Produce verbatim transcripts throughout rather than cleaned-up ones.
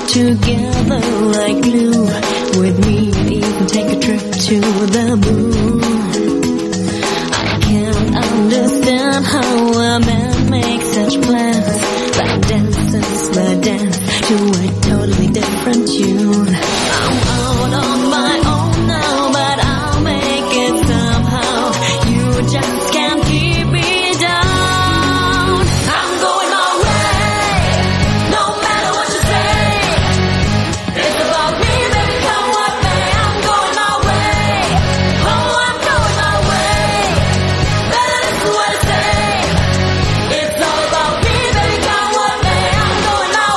together like glue. With me, even take a trip to the moon. I can't understand how a man makes such plans, but dances my dance to a totally different tune. I'm out on my own now, but I'll make it somehow. You just can't keep me down. I'm going my way, no matter what you say. It's about me, baby, come what may. I'm going my way, oh, I'm going my way. Better listen what I say. It's all about me, baby, come what may. I'm going my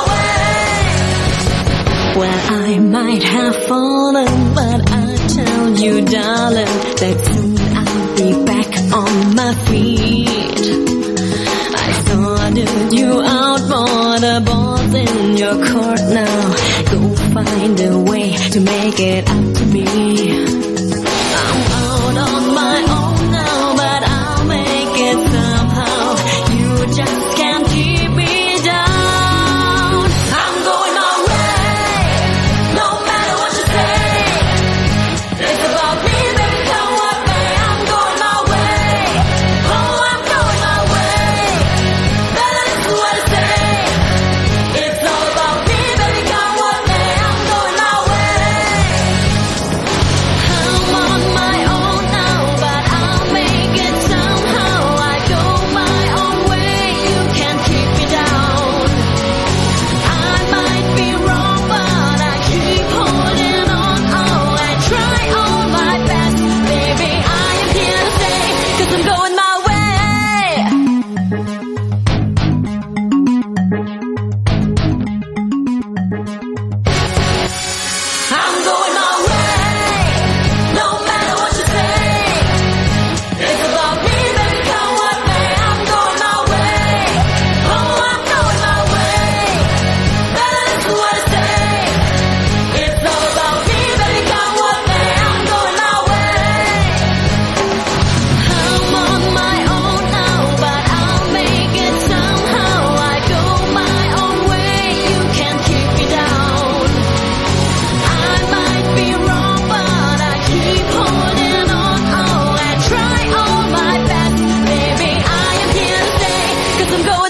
way. Well, I might have fallen, but I tell you, darling, that soon I'll be back on my feet. I sorted you out for the balls in your court now. Go find a way to make it up to me. I'm out on my own now, but I'll make it somehow. You just can't keep me down. I'm going my way, no matter what you say. It's about me, baby, come what may. I'm going my way, oh, I'm going my way. Better listen what I say. It's all about me, baby, come what may. I'm going my way. I'm on my own now, but I'll make it somehow. I go my own way, you can't keep me down. I might be wrong, but I keep holding on. Oh, I try all my best, baby, I am here to stay, 'cause I'm going my way. I'm going my way, no matter what you say. It's about me, baby, come what may. I'm going my way, oh, I'm going my way. Better listen what I say. It's all about me, baby, come what may. I'm going my way. I'm on my own now, but I'll make it somehow. I go my own way, you can't keep me down. I might be wrong, but I keep holding on. Oh, I try all my best, baby, I am here to stay, 'cause I'm going